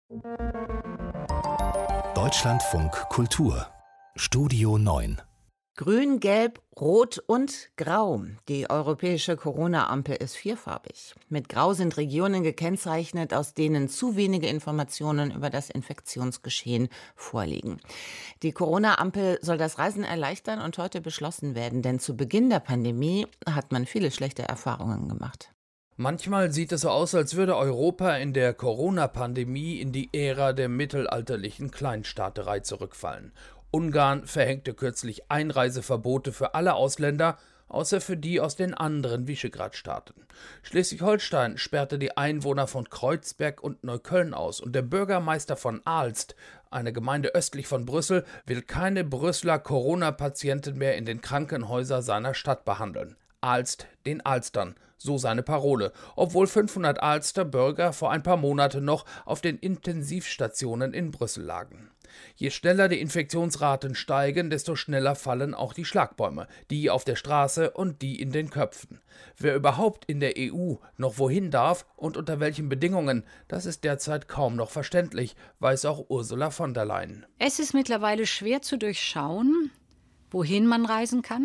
Deutschlandfunk Kultur Studio 9. Grün, Gelb, Rot und Grau. Die europäische Corona-Ampel ist vierfarbig. Mit Grau sind Regionen gekennzeichnet, aus denen zu wenige Informationen über das Infektionsgeschehen vorliegen. Die Corona-Ampel soll das Reisen erleichtern und heute beschlossen werden, denn zu Beginn der Pandemie hat man viele schlechte Erfahrungen gemacht. Manchmal sieht es so aus, als würde Europa in der Corona-Pandemie in die Ära der mittelalterlichen Kleinstaaterei zurückfallen. Ungarn verhängte kürzlich Einreiseverbote für alle Ausländer, außer für die aus den anderen Visegrad-Staaten. Schleswig-Holstein sperrte die Einwohner von Kreuzberg und Neukölln aus und der Bürgermeister von Aalst, eine Gemeinde östlich von Brüssel, will keine Brüsseler Corona-Patienten mehr in den Krankenhäusern seiner Stadt behandeln. Aalst den Aalstern, so seine Parole, obwohl 500 Aalster Bürger vor ein paar Monaten noch auf den Intensivstationen in Brüssel lagen. Je schneller die Infektionsraten steigen, desto schneller fallen auch die Schlagbäume, die auf der Straße und die in den Köpfen. Wer überhaupt in der EU noch wohin darf und unter welchen Bedingungen, das ist derzeit kaum noch verständlich, weiß auch Ursula von der Leyen. Es ist mittlerweile schwer zu durchschauen, wohin man reisen kann,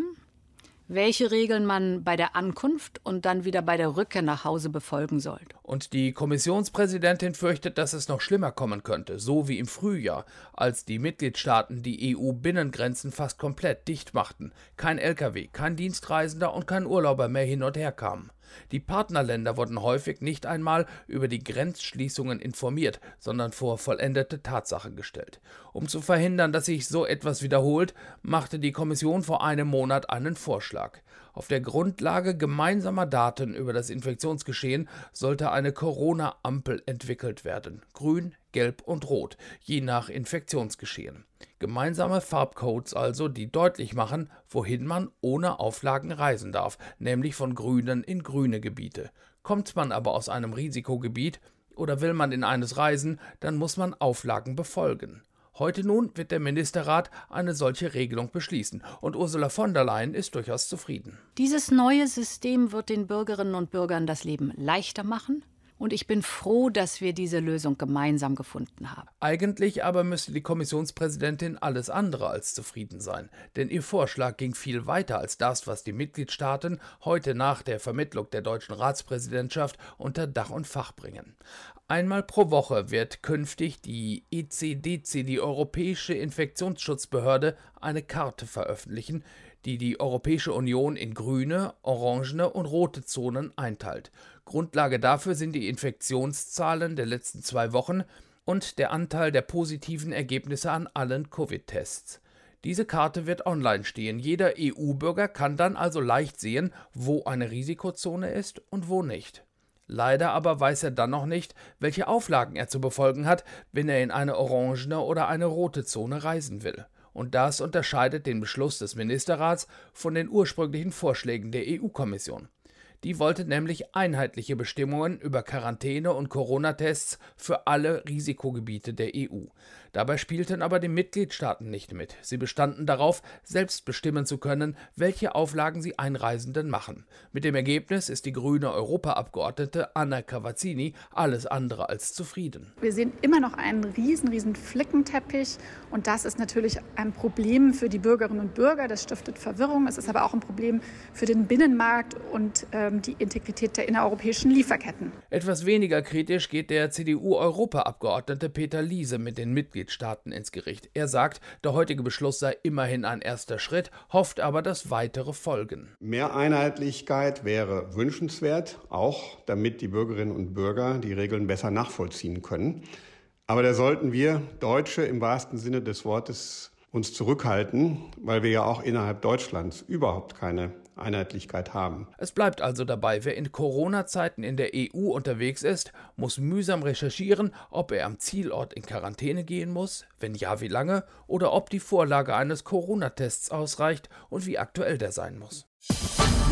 welche Regeln man bei der Ankunft und dann wieder bei der Rückkehr nach Hause befolgen sollte. Und die Kommissionspräsidentin fürchtet, dass es noch schlimmer kommen könnte, so wie im Frühjahr, als die Mitgliedstaaten die EU-Binnengrenzen fast komplett dicht machten. Kein LKW, kein Dienstreisender und kein Urlauber mehr hin und her kamen. Die Partnerländer wurden häufig nicht einmal über die Grenzschließungen informiert, sondern vor vollendete Tatsachen gestellt. Um zu verhindern, dass sich so etwas wiederholt, machte die Kommission vor einem Monat einen Vorschlag. Auf der Grundlage gemeinsamer Daten über das Infektionsgeschehen sollte eine Corona-Ampel entwickelt werden. Grün, Gelb und Rot, je nach Infektionsgeschehen. Gemeinsame Farbcodes also, die deutlich machen, wohin man ohne Auflagen reisen darf, nämlich von grünen in grüne Gebiete. Kommt man aber aus einem Risikogebiet oder will man in eines reisen, dann muss man Auflagen befolgen. Heute nun wird der Ministerrat eine solche Regelung beschließen und Ursula von der Leyen ist durchaus zufrieden. Dieses neue System wird den Bürgerinnen und Bürgern das Leben leichter machen. Und ich bin froh, dass wir diese Lösung gemeinsam gefunden haben. Eigentlich aber müsste die Kommissionspräsidentin alles andere als zufrieden sein. Denn ihr Vorschlag ging viel weiter als das, was die Mitgliedstaaten heute nach der Vermittlung der deutschen Ratspräsidentschaft unter Dach und Fach bringen. Einmal pro Woche wird künftig die ECDC, die Europäische Infektionsschutzbehörde, eine Karte veröffentlichen, die die Europäische Union in grüne, orangene und rote Zonen einteilt. Grundlage dafür sind die Infektionszahlen der letzten 2 Wochen und der Anteil der positiven Ergebnisse an allen Covid-Tests. Diese Karte wird online stehen. Jeder EU-Bürger kann dann also leicht sehen, wo eine Risikozone ist und wo nicht. Leider aber weiß er dann noch nicht, welche Auflagen er zu befolgen hat, wenn er in eine orangene oder eine rote Zone reisen will. Und das unterscheidet den Beschluss des Ministerrats von den ursprünglichen Vorschlägen der EU-Kommission. Die wollte nämlich einheitliche Bestimmungen über Quarantäne und Corona-Tests für alle Risikogebiete der EU. Dabei spielten aber die Mitgliedstaaten nicht mit. Sie bestanden darauf, selbst bestimmen zu können, welche Auflagen sie Einreisenden machen. Mit dem Ergebnis ist die grüne Europaabgeordnete Anna Cavazzini alles andere als zufrieden. Wir sehen immer noch einen riesen Flickenteppich und das ist natürlich ein Problem für die Bürgerinnen und Bürger. Das stiftet Verwirrung. Es ist aber auch ein Problem für den Binnenmarkt und die Integrität der innereuropäischen Lieferketten. Etwas weniger kritisch geht der CDU-Europaabgeordnete Peter Liese mit den Mitgliedstaaten ins Gericht. Er sagt, der heutige Beschluss sei immerhin ein erster Schritt, hofft aber, dass weitere folgen. Mehr Einheitlichkeit wäre wünschenswert, auch damit die Bürgerinnen und Bürger die Regeln besser nachvollziehen können. Aber da sollten wir Deutsche im wahrsten Sinne des Wortes uns zurückhalten, weil wir ja auch innerhalb Deutschlands überhaupt keine Einheitlichkeit haben. Es bleibt also dabei, wer in Corona-Zeiten in der EU unterwegs ist, muss mühsam recherchieren, ob er am Zielort in Quarantäne gehen muss, wenn ja, wie lange, oder ob die Vorlage eines Corona-Tests ausreicht und wie aktuell der sein muss.